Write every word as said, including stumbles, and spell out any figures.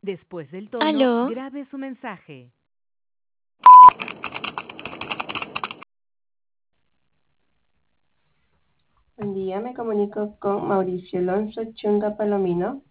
Después del tono, Aló, grabe su mensaje. Buen día, me comunico con Mauricio Alonso Chunga Palomino.